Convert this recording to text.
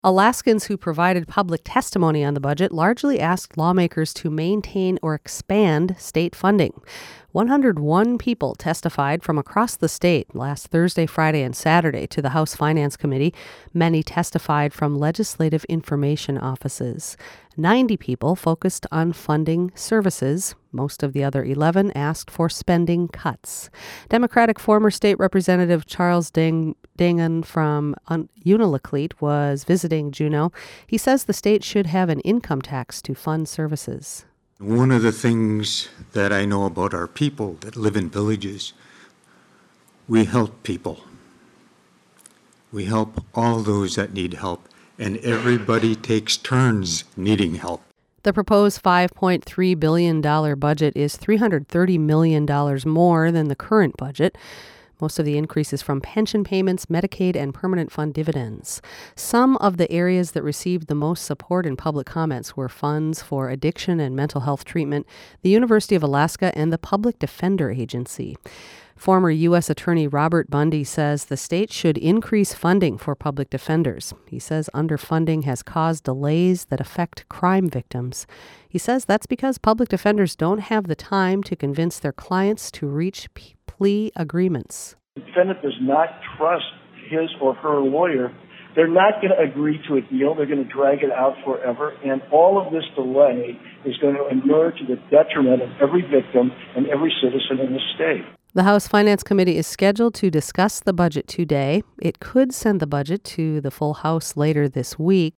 Alaskans who provided public testimony on the budget largely asked lawmakers to maintain or expand state funding. 101 people testified from across the state last Thursday, Friday, and Saturday to the House Finance Committee. Many testified from legislative information offices. 90 people focused on funding services. Most of the other 11 asked for spending cuts. Democratic former state representative Charles Dangan from Unalakleet was visiting Juneau. He says the state should have an income tax to fund services. One of the things that I know about our people that live in villages, we help people. We help all those that need help, and everybody takes turns needing help. The proposed $5.3 billion budget is $330 million more than the current budget. Most of the increase is from pension payments, Medicaid, and permanent fund dividends. Some of the areas that received the most support in public comments were funds for addiction and mental health treatment, the University of Alaska, and the Public Defender Agency. Former U.S. Attorney Robert Bundy says the state should increase funding for public defenders. He says underfunding has caused delays that affect crime victims. He says that's because public defenders don't have the time to convince their clients to reach plea agreements. The defendant does not trust his or her lawyer. They're not going to agree to a deal. They're going to drag it out forever. And all of this delay is going to inure to the detriment of every victim and every citizen in the state. The House Finance Committee is scheduled to discuss the budget today. It could send the budget to the full House later this week.